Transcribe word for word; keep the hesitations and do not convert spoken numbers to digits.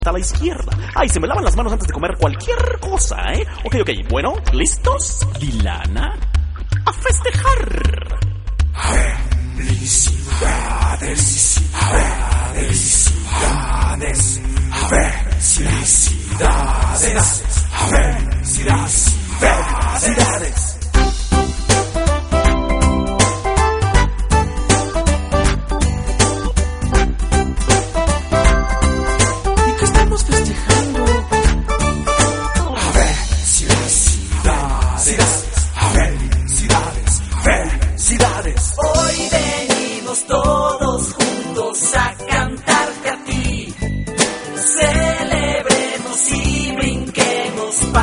a la izquierda. Ay, se me lavan las manos antes de comer cualquier cosa, ¿eh? Ok, ok, bueno, ¿listos? Dilana, a festejar. Felicidades.